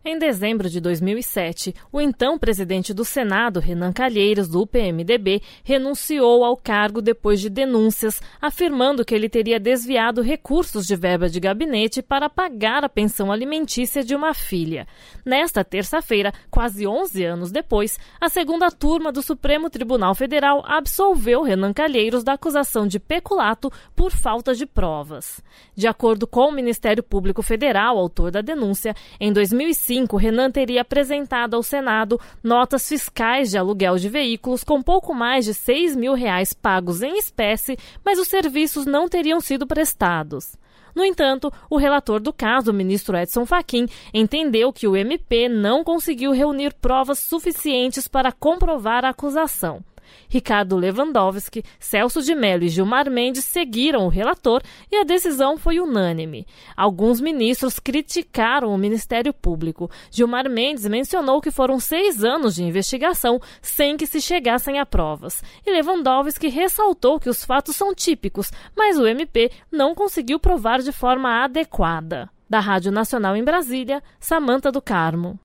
Em dezembro de 2007, o então presidente do Senado, Renan Calheiros, do PMDB, renunciou ao cargo depois de denúncias, afirmando que ele teria desviado recursos de verba de gabinete para pagar a pensão alimentícia de uma filha. Nesta terça-feira, quase 11 anos depois, a segunda turma do Supremo Tribunal Federal absolveu Renan Calheiros da acusação de peculato por falta de provas. De acordo com o Ministério Público Federal, autor da denúncia, em 2005, Renan teria apresentado ao Senado notas fiscais de aluguel de veículos com pouco mais de R$6 mil pagos em espécie, mas os serviços não teriam sido prestados. No entanto, o relator do caso, o ministro Edson Fachin, entendeu que o MP não conseguiu reunir provas suficientes para comprovar a acusação. Ricardo Lewandowski, Celso de Mello e Gilmar Mendes seguiram o relator e a decisão foi unânime. Alguns ministros criticaram o Ministério Público. Gilmar Mendes mencionou que foram 6 anos de investigação sem que se chegassem a provas. E Lewandowski ressaltou que os fatos são típicos, mas o MP não conseguiu provar de forma adequada. Da Rádio Nacional em Brasília, Samantha do Carmo.